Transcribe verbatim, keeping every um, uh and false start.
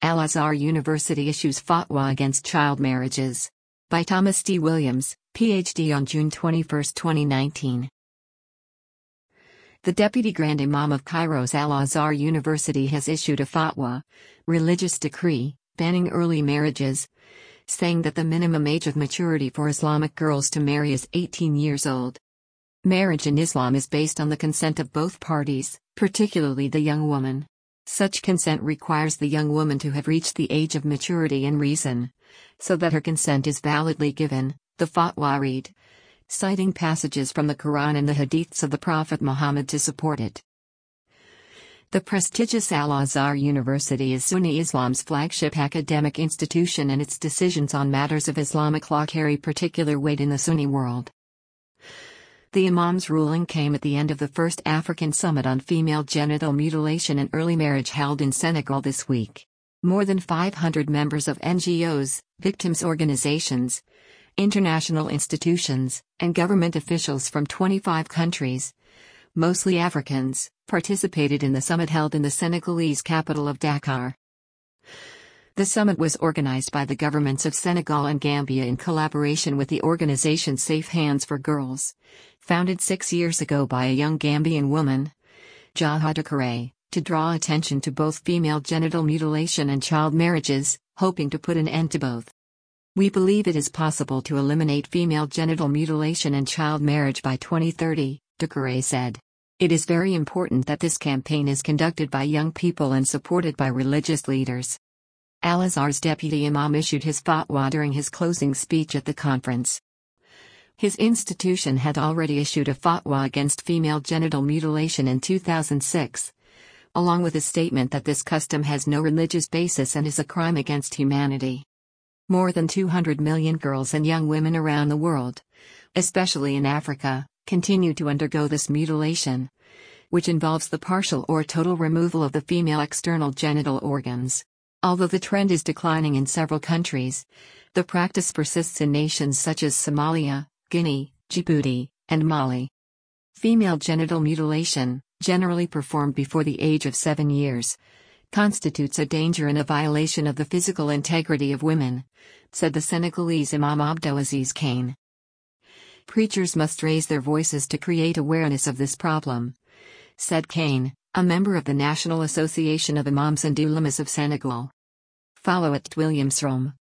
Al-Azhar University issues fatwa against child marriages. By Thomas D. Williams, P H D on June twenty-first, twenty nineteen. The Deputy Grand Imam of Cairo's Al-Azhar University has issued a fatwa, religious decree, banning early marriages, saying that the minimum age of maturity for Islamic girls to marry is eighteen years old. Marriage in Islam is based on the consent of both parties, particularly the young woman. Such consent requires the young woman to have reached the age of maturity and reason, so that her consent is validly given, the fatwa read, citing passages from the Quran and the Hadiths of the Prophet Muhammad to support it. The prestigious Al-Azhar University is Sunni Islam's flagship academic institution, and its decisions on matters of Islamic law carry particular weight in the Sunni world. The Imam's ruling came at the end of the first African Summit on Female Genital Mutilation and Early Marriage held in Senegal this week. More than five hundred members of N G Os, victims' organizations, international institutions, and government officials from twenty-five countries, mostly Africans, participated in the summit held in the Senegalese capital of Dakar. The summit was organized by the governments of Senegal and Gambia in collaboration with the organization Safe Hands for Girls, founded six years ago by a young Gambian woman, Jaha Doucouré, to draw attention to both female genital mutilation and child marriages, hoping to put an end to both. We believe it is possible to eliminate female genital mutilation and child marriage by twenty thirty, Doucouré said. It is very important that this campaign is conducted by young people and supported by religious leaders. Al-Azhar's deputy imam issued his fatwa during his closing speech at the conference. His institution had already issued a fatwa against female genital mutilation in two thousand six, along with a statement that this custom has no religious basis and is a crime against humanity. More than two hundred million girls and young women around the world, especially in Africa, continue to undergo this mutilation, which involves the partial or total removal of the female external genital organs. Although the trend is declining in several countries, the practice persists in nations such as Somalia, Guinea, Djibouti, and Mali. Female genital mutilation, generally performed before the age of seven years, constitutes a danger and a violation of the physical integrity of women, said the Senegalese Imam Abdelaziz Kane. Preachers must raise their voices to create awareness of this problem, said Kane, a member of the National Association of Imams and Ulamas of Senegal. Follow at Williams Rome.